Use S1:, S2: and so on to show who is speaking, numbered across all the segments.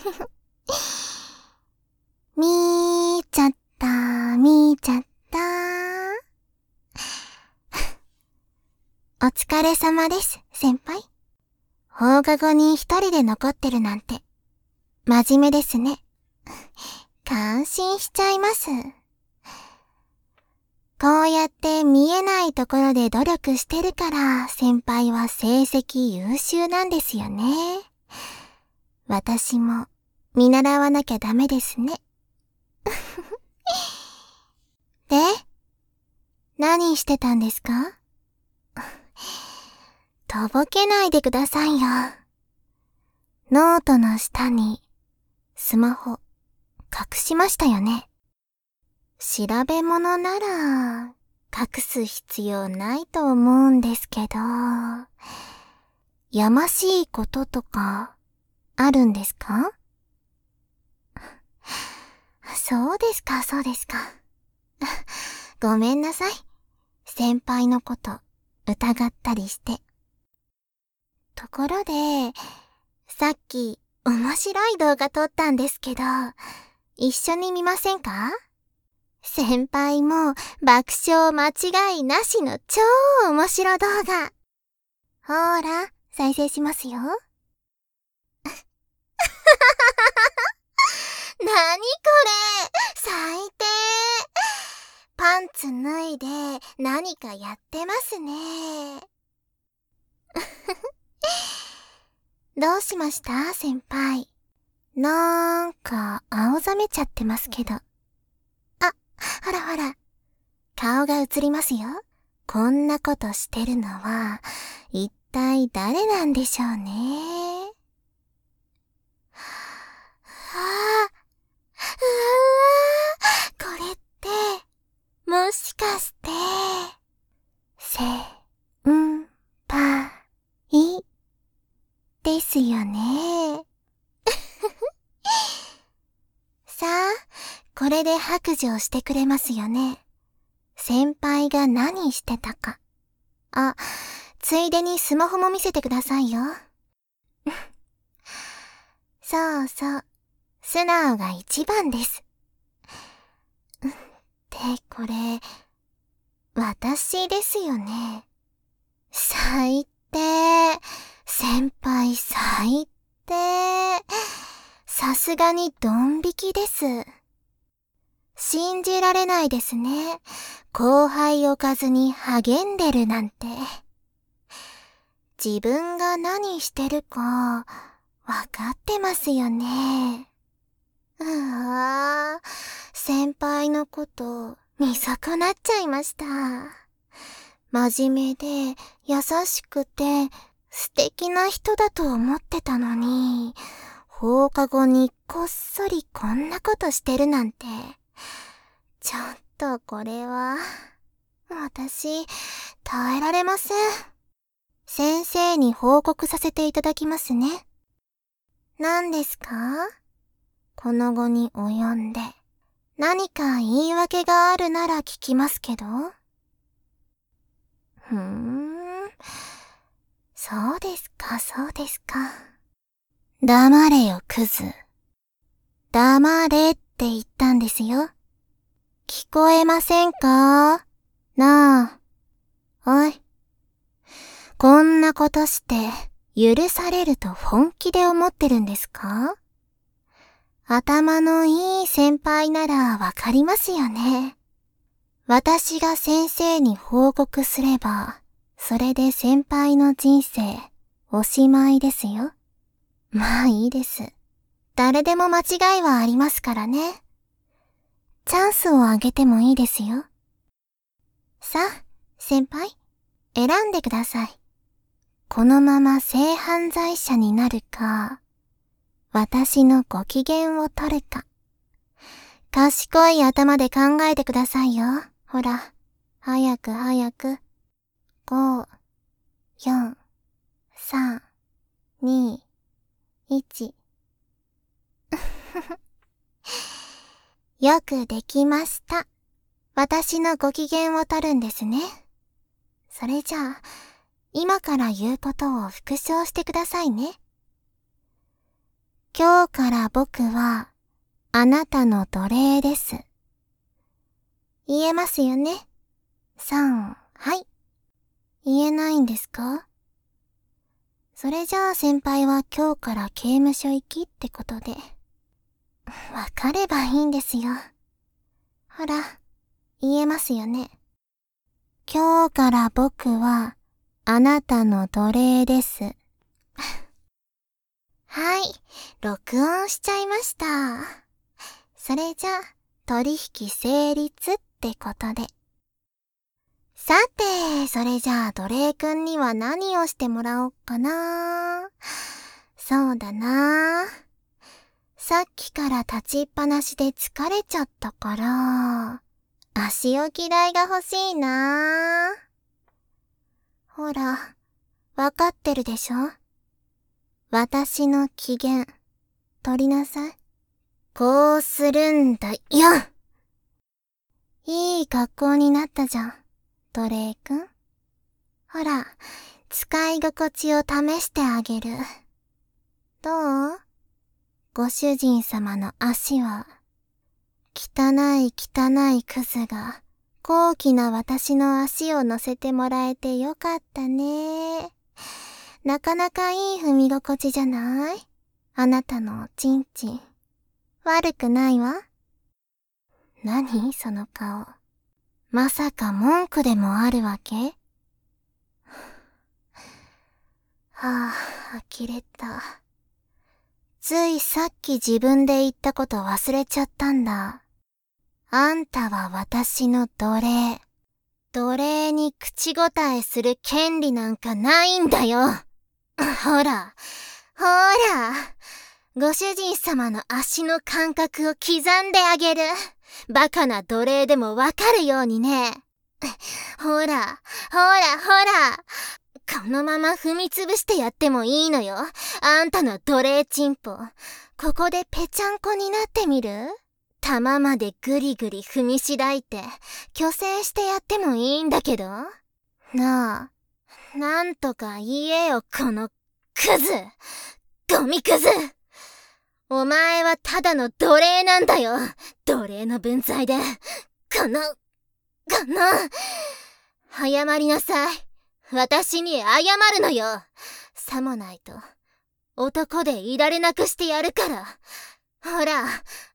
S1: 見ちゃった、見ちゃった。お疲れ様です、先輩。放課後に一人で残ってるなんて、真面目ですね。感心しちゃいます。こうやって見えないところで努力してるから、先輩は成績優秀なんですよね。私も見習わなきゃダメですね。で、何してたんですか？とぼけないでくださいよ。ノートの下にスマホ隠しましたよね。調べ物なら隠す必要ないと思うんですけど、やましいこととかあるんですか？そうですか、そうですか。ごめんなさい。先輩のこと疑ったりして。ところで、さっき面白い動画撮ったんですけど、一緒に見ませんか？先輩も爆笑間違いなしの超面白動画。ほーら、再生しますよ。なにこれ、最低。パンツ脱いで何かやってますね。どうしました、先輩。なんか青ざめちゃってますけど。あ、ほらほら、顔が映りますよ。こんなことしてるのは一体誰なんでしょうね。これってもしかして先輩ですよね。さあ、これで白状してくれますよね。先輩が何してたか。あ、ついでにスマホも見せてくださいよ。そうそう、素直が一番です。ってこれ、私ですよね。最低。先輩最低。さすがにドン引きです。信じられないですね。後輩おかずに励んでるなんて。自分が何してるかわかってますよね。先輩のこと見損なっちゃいました。真面目で優しくて素敵な人だと思ってたのに、放課後にこっそりこんなことしてるなんて。ちょっとこれは、私、耐えられません。先生に報告させていただきますね。何ですか？この後に及んで。何か言い訳があるなら聞きますけど。そうですか、そうですか。黙れよ、クズ。黙れって言ったんですよ。聞こえませんか？なあ。おい。こんなことして許されると本気で思ってるんですか？頭のいい先輩ならわかりますよね。私が先生に報告すれば、それで先輩の人生おしまいですよ。まあいいです。誰でも間違いはありますからね。チャンスをあげてもいいですよ。さあ、先輩、選んでください。このまま性犯罪者になるか、私のご機嫌を取るか。賢い頭で考えてくださいよ。ほら、早く早く。5、4、3、2、1。よくできました。私のご機嫌を取るんですね。それじゃあ、今から言うことを復唱してくださいね。 今日から僕はあなたの奴隷です。言えますよね？はい。言えないんですか？それじゃあ先輩は今日から刑務所行きってことで。わかればいいんですよ。ほら、言えますよね。今日から僕はあなたの奴隷です。はい、録音しちゃいました。それじゃあ取引成立ってことで。さて、それじゃあ奴隷くんには何をしてもらおっかな。そうだな。さっきから立ちっぱなしで疲れちゃったから、足置き台が欲しいな。ほら、わかってるでしょ？私の機嫌、取りなさい。こうするんだよ。いい格好になったじゃん、奴隷くん。ほら、使い心地を試してあげる。どう？ご主人様の足は、汚いクズが、高貴な私の足を乗せてもらえてよかったね。なかなかいい踏み心地じゃない？あなたのおちんちん。悪くないわ。何その顔。まさか文句でもあるわけ？はぁ、呆れた。ついさっき自分で言ったこと忘れちゃったんだ。あんたは私の奴隷。奴隷に口答えする権利なんかないんだよ。ほら、ほら。ご主人様の足の感覚を刻んであげる。バカな奴隷でもわかるようにね。ほら、ほら。このまま踏みつぶしてやってもいいのよ。あんたの奴隷チンポ。ここでぺちゃんこになってみる？玉までぐりぐり踏みしらいて、虚勢してやってもいいんだけど。なあ、なんとか言えよ、このクズ。ゴミクズ。お前はただの奴隷なんだよ。奴隷の分際で。この、謝りなさい。私に謝るのよ。さもないと、男でいられなくしてやるから。ほら。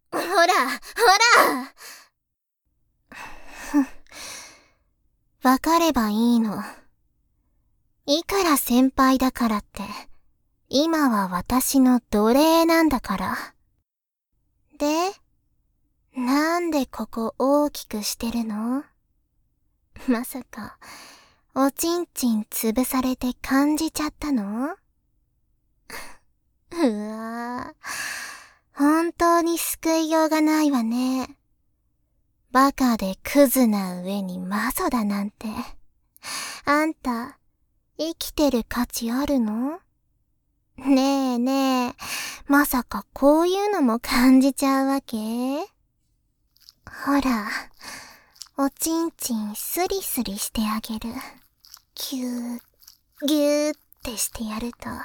S1: わかればいいの。いくら先輩だからって、今は私の奴隷なんだから。で、なんでここ大きくしてるの？まさか、おちんちん潰されて感じちゃったの？うわぁ、本当に救いようがないわね。バカでクズな上にマゾだなんて。あんた、生きてる価値あるの？ねえ、まさかこういうのも感じちゃうわけ？ほら、おちんちんスリスリしてあげる。ぎゅーってしてやると。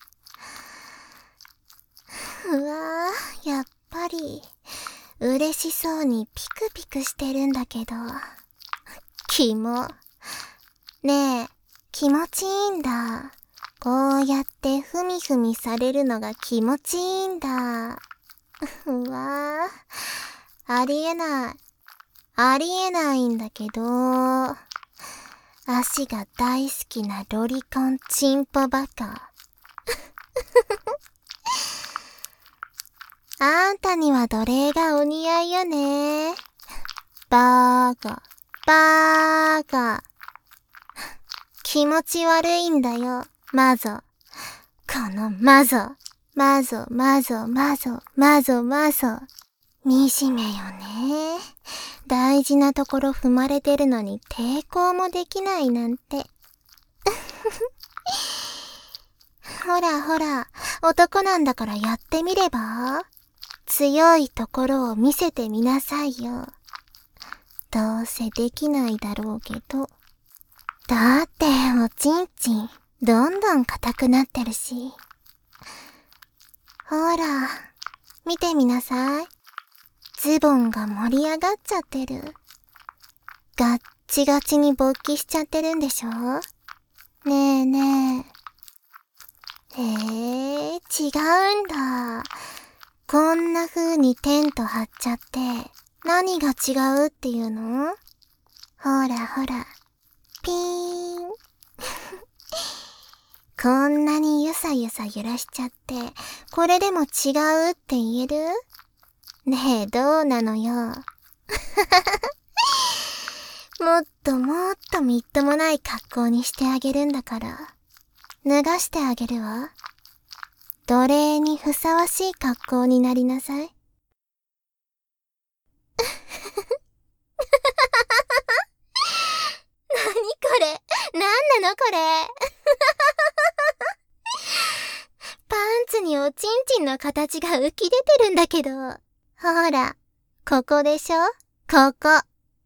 S1: うわぁ、やっぱり、嬉しそうにピクピクしてるんだけど。キモ。ねえ、気持ちいいんだ。こうやってふみふみされるのが気持ちいいんだ。うわぁ、ありえないんだけど。足が大好きなロリコンチンポバカ。あんたには奴隷がお似合いよね。バーカ。気持ち悪いんだよ、マゾ。このマゾ。惨めよね。大事なところ踏まれてるのに抵抗もできないなんて。ほら、男なんだからやってみれば？強いところを見せてみなさいよ。どうせできないだろうけど。だっておちんちんどんどん硬くなってるし。 ほら、見てみなさい。ズボンが盛り上がっちゃってる。ガッチガチに勃起しちゃってるんでしょ？ねえねえ。違うんだ。こんな風にテント張っちゃって、何が違うっていうの？ほらほら、ピーン。こんなにゆさゆさ揺らしちゃって、これでも違うって言える？ねえ、どうなのよ。もっともっとみっともない格好にしてあげるんだから、脱がしてあげるわ。奴隷にふさわしい格好になりなさい。なにこれ？なんなのこれ？パンツにおちんちんの形が浮き出てるんだけど。ほら、ここでしょ？ここ。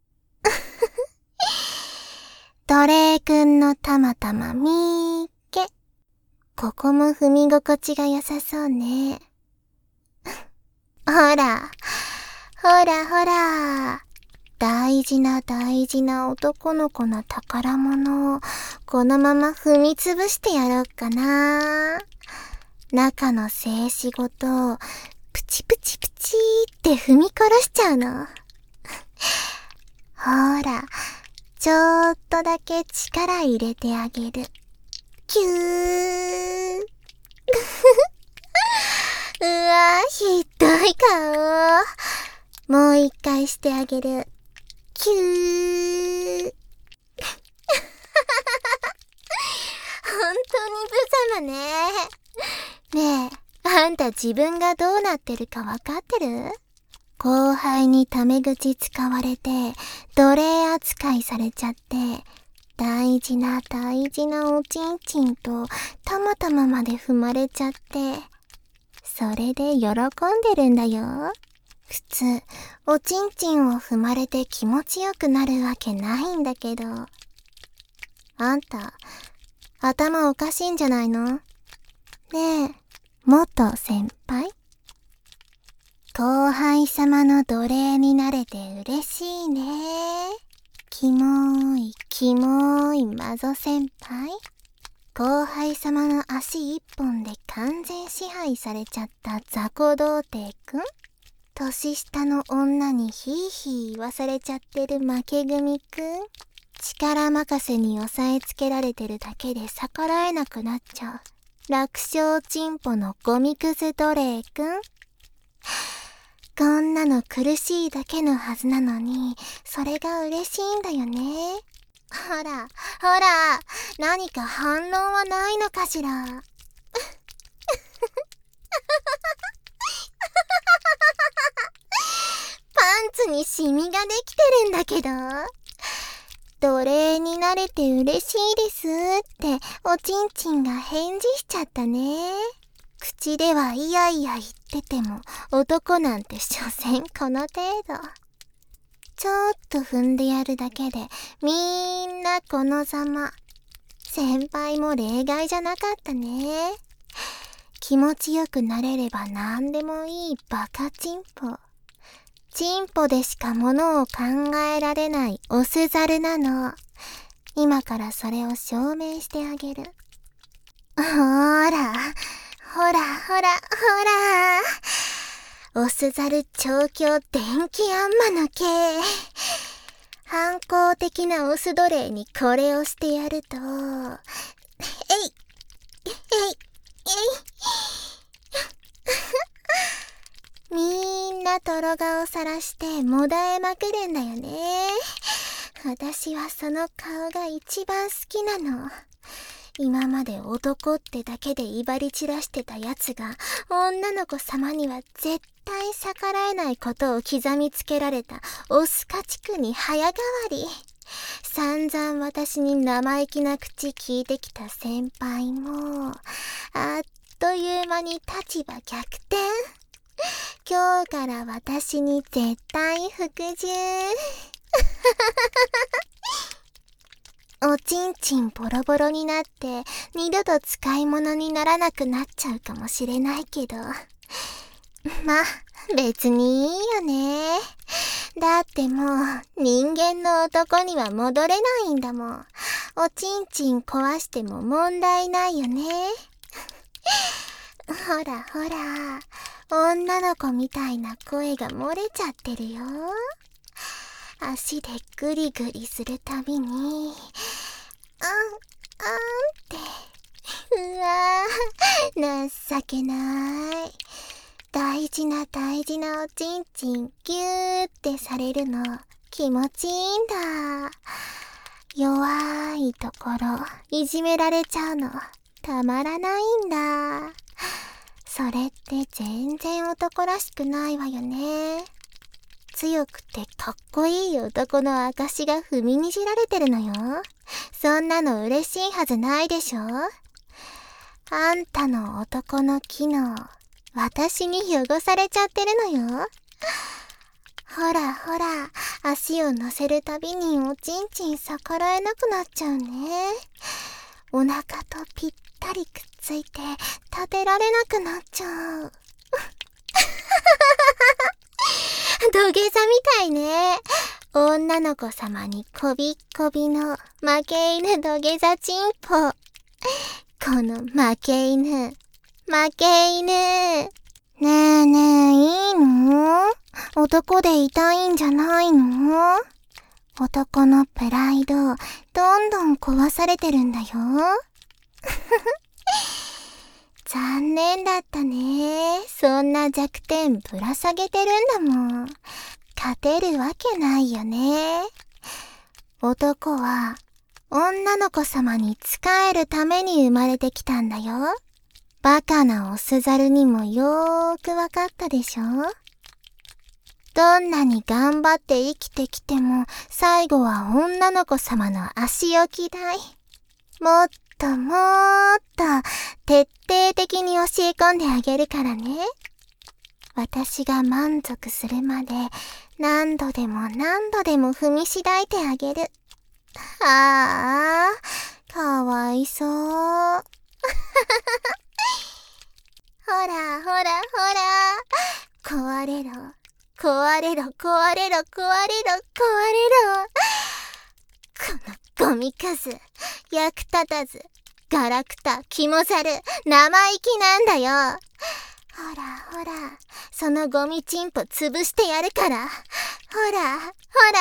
S1: 奴隷くんのたまたまみーっけ。ここも踏み心地が良さそうね。ほら、ほらほら。大事な大事な男の子の宝物をこのまま踏みつぶしてやろうかな。中の静止ごとプチプチプチって踏み殺しちゃうの。ほら、ちょっとだけ力入れてあげる。キュー。うわ、ひどい顔。もう一回してあげる。キュー。本当に無様ね。ねえ、あんた自分がどうなってるかわかってる？後輩にタメ口使われて、奴隷扱いされちゃって、大事な大事なおちんちんとたまたままで踏まれちゃって、それで喜んでるんだよ。普通、おちんちんを踏まれて気持ちよくなるわけないんだけど。あんた、頭おかしいんじゃないの？ねえ、元先輩？後輩様の奴隷になれて嬉しいね。キモい、キモいマゾ先輩。後輩様の足一本で完全支配されちゃった雑魚童貞くん？年下の女にヒーヒー言わされちゃってる負け組くん？力任せに押さえつけられてるだけで逆らえなくなっちゃう楽勝チンポのゴミくず奴隷くん？こんなの苦しいだけのはずなのに、それが嬉しいんだよね。ほら、ほら、何か反論はないのかしら。パンツにシミができてるんだけど。奴隷になれて嬉しいですっておちんちんが返事しちゃったね。口ではいやいや言ってても男なんて所詮この程度。ちょっと踏んでやるだけでみんなこのざま。先輩も例外じゃなかったね。気持ちよくなれれば何でもいいバカチンポ。チンポでしかものを考えられないオスザルなの。今からそれを証明してあげる。ほら、ほら、ほら、ほら。オスザル調教電気あんまの系。反抗的なオス奴隷にこれをしてやると、みんなトロ顔さらしてもだえまくるんだよね。私はその顔が一番好きなの。今まで男ってだけで威張り散らしてたやつが女の子様には絶対逆らえないことを刻みつけられたオス家畜に早変わり。散々私に生意気な口聞いてきた先輩もあっという間に立場逆転。今日から私に絶対服従。おちんちんボロボロになって二度と使い物にならなくなっちゃうかもしれないけど、 ま、別にいいよね。だってもう人間の男には戻れないんだもん。おちんちん壊しても問題ないよね。ほらほら、女の子みたいな声が漏れちゃってるよ。足でグリグリするたびに、って。うわぁ、情けない。大事な大事なおちんちんギューってされるの気持ちいいんだ。弱いところいじめられちゃうのたまらないんだ。それって全然男らしくないわよね。強くてかっこいい男の証が踏みにじられてるのよ。そんなの嬉しいはずないでしょ。あんたの男の機能、私に汚されちゃってるのよ。ほらほら、足を乗せるたびにおちんちん逆らえなくなっちゃうね。お腹とぴったりくっついて立てられなくなっちゃう。土下座みたいね。女の子様にこびっこびの負け犬土下座チンポ。この負け犬。負け犬。ねえねえ、いいの？男でいたいんじゃないの？男のプライド、どんどん壊されてるんだよ。残念だったね。そんな弱点ぶら下げてるんだもん。勝てるわけないよね。男は女の子様に仕えるために生まれてきたんだよ。バカなオスザルにもよーくわかったでしょ。どんなに頑張って生きてきても最後は女の子様の足置き台。もっともーっと徹底的に教え込んであげるからね。私が満足するまで何度でも何度でも踏みしだいてあげる。ああ、かわいそう。ほらほらほら、壊れろ、壊れろ、壊れろ、壊れろ、壊れろ。このゴミくず、役立たず、ガラクタ、キモザル、生意気なんだよ。ほらほら、そのゴミチンポ潰してやるから。ほら、ほらほらほら、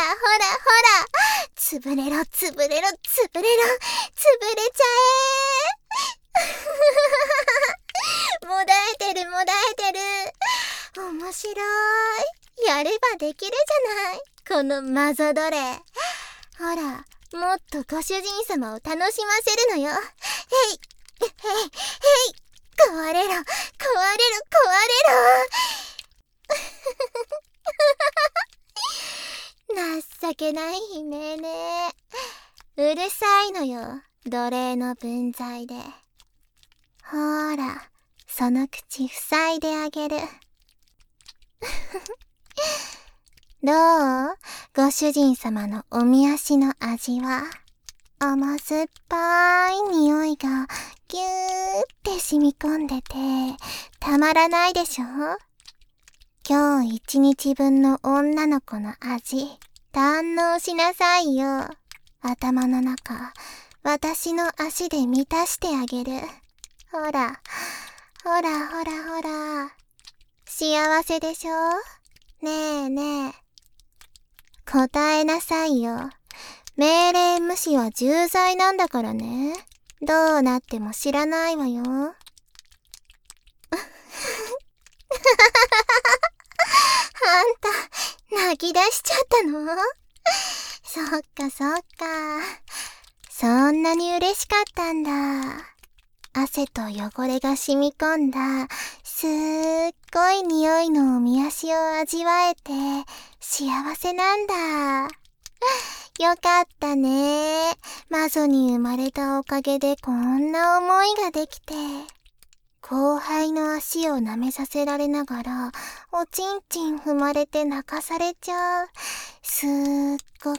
S1: 潰れろ、潰れろ、潰れろ、潰れちゃえ。もだえてる、もだえてる。面白い。やればできるじゃない。このマゾ奴隷。ほら、もっとご主人様を楽しませるのよ。へい、へい、へい。壊れろ、壊れろ、壊れろ。情けない悲鳴ね。うるさいのよ、奴隷の分際で。ほーら、その口塞いであげる。どう？ご主人様のおみ足の味は。甘酸っぱい匂いがぎゅーって染み込んでてたまらないでしょ。今日一日分の女の子の味堪能しなさいよ。頭の中私の足で満たしてあげる。ほらほらほらほら、幸せでしょ。ねえねえ、答えなさいよ。命令無視は重罪なんだからね。どうなっても知らないわよ。あんた、泣き出しちゃったの？そっかそっか。そんなに嬉しかったんだ。汗と汚れが染み込んだ、すっごい匂いのおみ足を味わえて、幸せなんだ。よかったね。魔女に生まれたおかげでこんな思いができて。後輩の足を舐めさせられながら、おちんちん踏まれて泣かされちゃう。すっご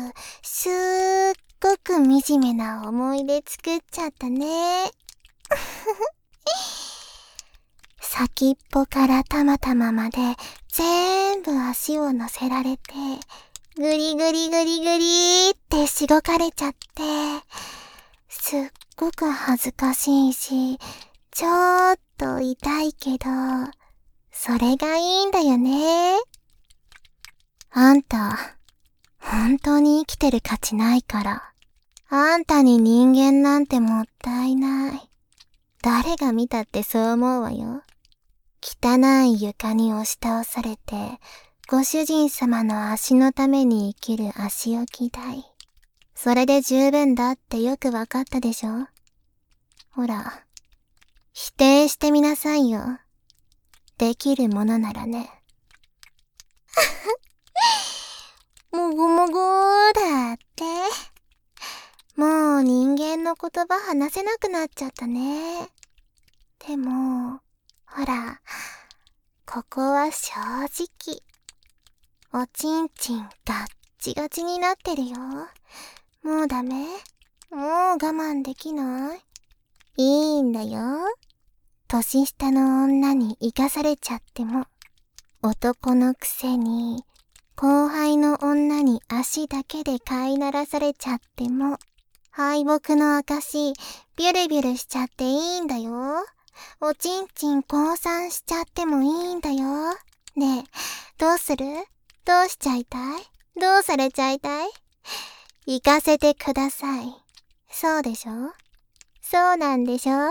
S1: く惨めな思い出作っちゃったね。 先っぽからたまたままで全部足を乗せられて、ぐりぐりぐりぐりってしごかれちゃって、すっごく恥ずかしいし、ちょっと痛いけど、それがいいんだよね。あんた、本当に生きてる価値ないから。あんたに人間なんてもったいない。誰が見たってそう思うわよ。汚い床に押し倒されて、ご主人様の足のために生きる足置き台。それで十分だってよくわかったでしょ？ほら、否定してみなさいよ。できるものならね。もごもごーだって。もう人間の言葉話せなくなっちゃったね。でも、ほら、ここは正直。おちんちんガッチガチになってるよ。もうダメ？もう我慢できない？いいんだよ。年下の女に生かされちゃっても、男のくせに、後輩の女に足だけで飼いならされちゃっても、敗北の証、ビュルビュルしちゃっていいんだよ。おちんちん降参しちゃってもいいんだよ。ねえ、どうする？どうしちゃいたい？どうされちゃいたい？行かせてください。そうでしょ？そうなんでしょ？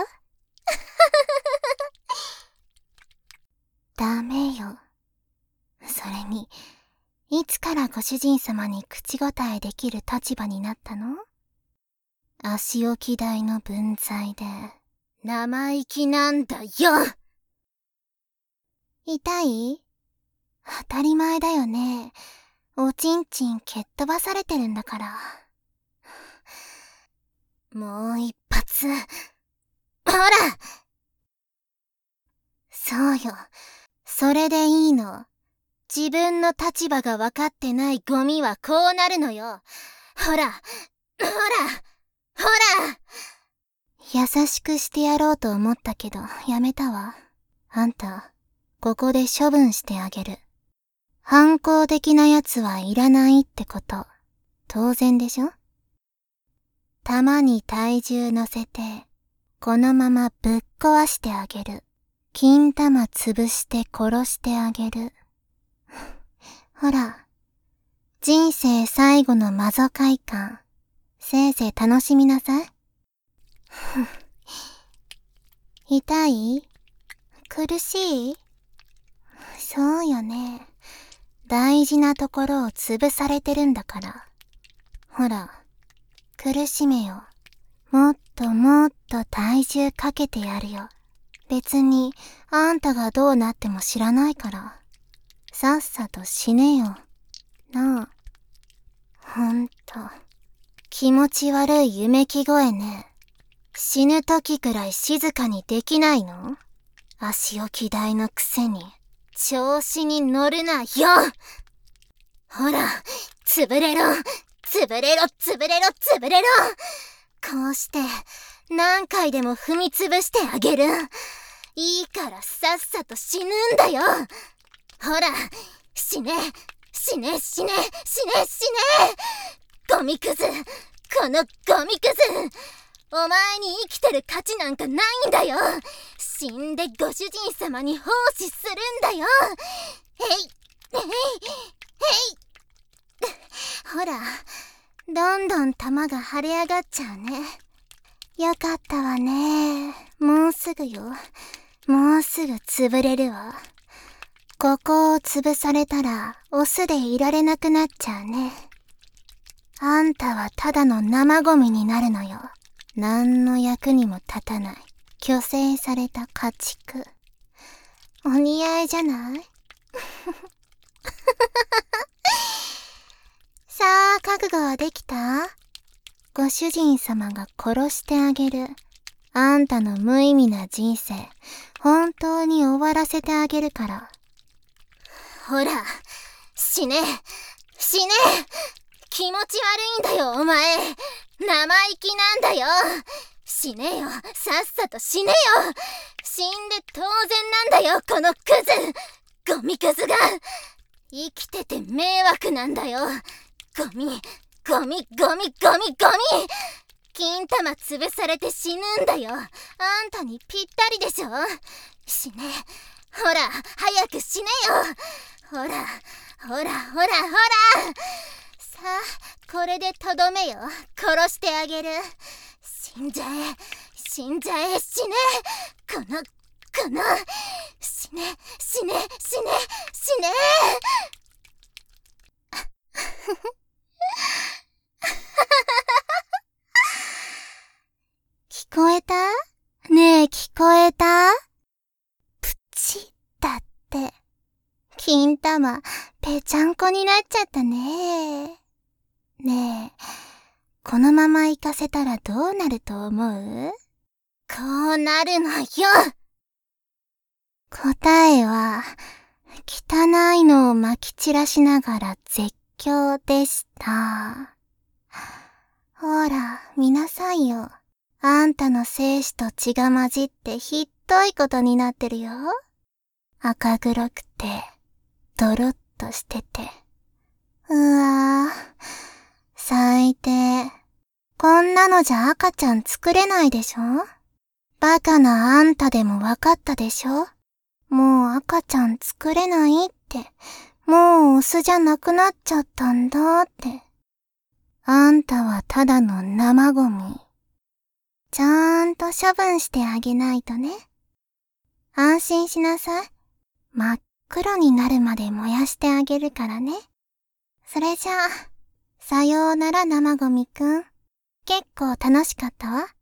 S1: ダメよ。それに、いつからご主人様に口答えできる立場になったの？足置き台の分際で、生意気なんだよ！痛い？当たり前だよね。おちんちん蹴っ飛ばされてるんだから。もう一発。ほら！そうよ。それでいいの。自分の立場が分かってないゴミはこうなるのよ。ほら、ほら、ほら！優しくしてやろうと思ったけど、やめたわ。あんた、ここで処分してあげる。反抗的なやつはいらないってこと、当然でしょ？玉に体重乗せて、このままぶっ壊してあげる。金玉潰して殺してあげる。ほら、人生最後のマゾ快感、せいぜい楽しみなさい。痛い？苦しい？そうよね。大事なところを潰されてるんだから。ほら、苦しめよ。もっともっと体重かけてやるよ。別に、あんたがどうなっても知らないから。さっさと死ねよ。なあ。ほんと、気持ち悪い夢き声ね。死ぬ時くらい静かにできないの？足置き台のくせに、調子に乗るなよ！ほら、潰れろ！潰れろ！潰れろ！潰れろ！こうして、何回でも踏み潰してあげる。いいからさっさと死ぬんだよ！ほら、死ね！死ね！死ね！死ね！死ね！ゴミクズ！このゴミクズ！お前に生きてる価値なんかないんだよ！死んでご主人様に奉仕するんだよ！へい！へい！へい！ほら、どんどん玉が腫れ上がっちゃうね。よかったわね。もうすぐよ。もうすぐ潰れるわ。ここを潰されたら、オスでいられなくなっちゃうね。あんたはただの生ゴミになるのよ。何の役にも立たない。虚勢された家畜。お似合いじゃないさあ、覚悟はできた？ご主人様が殺してあげる。あんたの無意味な人生、本当に終わらせてあげるから。ほら、死ね！死ね！気持ち悪いんだよ、お前！生意気なんだよ！ 死ねよ。さっさと死ねよ。死んで当然なんだよ、このクズ。ゴミクズが。生きてて迷惑なんだよ。ゴミ。金玉潰されて死ぬんだよ。あんたにぴったりでしょ。死ね。ほら、早く死ねよ。ほら。さあ、これでとどめよ。殺してあげる。死んじゃえ、死ね。この、死ね。聞こえた？ねえ、聞こえた？プチだって。金玉、ぺちゃんこになっちゃったね。ねえ、このまま行かせたらどうなると思う？こうなるのよ。答えは、汚いのを撒き散らしながら絶叫でした。ほら、見なさいよ。あんたの精子と血が混じってひっどいことになってるよ。赤黒くて、ドロッとしてて。うわぁ、最低。こんなのじゃ赤ちゃん作れないでしょ？バカなあんたでもわかったでしょ？もう赤ちゃん作れないって。もうオスじゃなくなっちゃったんだって。あんたはただの生ゴミ。ちゃんと処分してあげないとね。安心しなさい。真っ黒になるまで燃やしてあげるからね。それじゃあ、さようなら生ゴミくん。結構楽しかったわ。